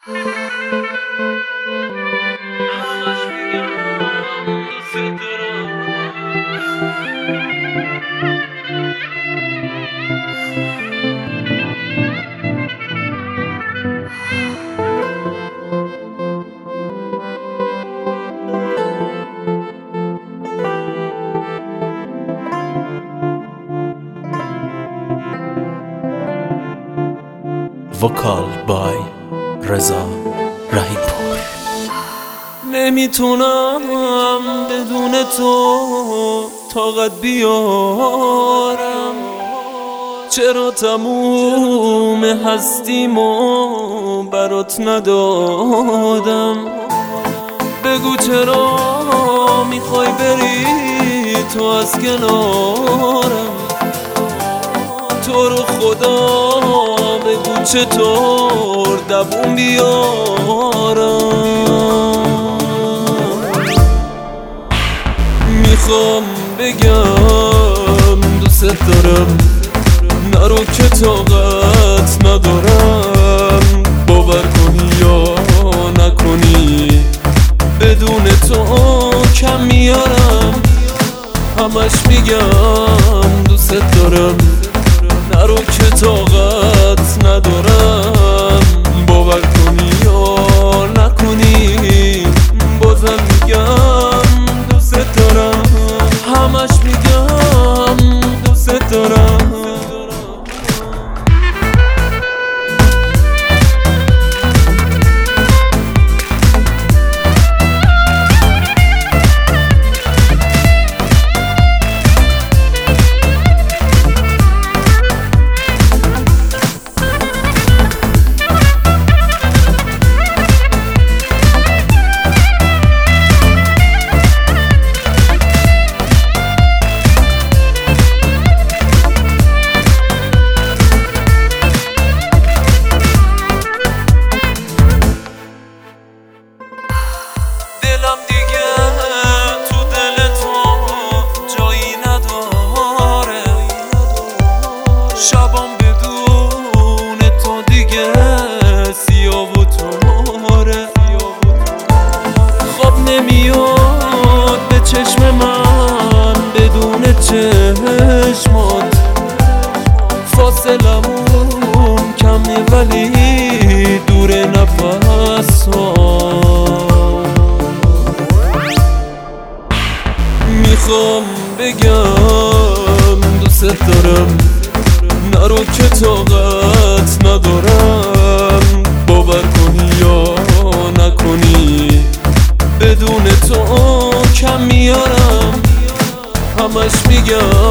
وکال بای رضا رحیمپور. نمیتونم بدون تو طاقت بیارم، چرا تموم هستیمو برات ندادم. بگو چرا میخوای بری تو از کنارم، تو رو خدا بگو چطور دووم بیارم. میخوام بگم دوست دارم، نرو که طاقت ندارم. باور کنی یا نکنی بدون تو کم میارم. همش میگم دوست دارم، نرو که طاقت ندارم. باور کنی یا نکنی بازم میگم دوست دارم. همش میگم دوست دارم. دلم دیگه تو دل تو جایی نداره، شبام بدون تو دیگه سیاه و تاره. خواب نمیاد به چشم من بدون چشمات، فاصلمون کمه ولی دور نفسات. میخوام بگم دوست دارم، نرو که طاقت ندارم. باور کنی یا نکنی بدون تو کم میارم. همش میگم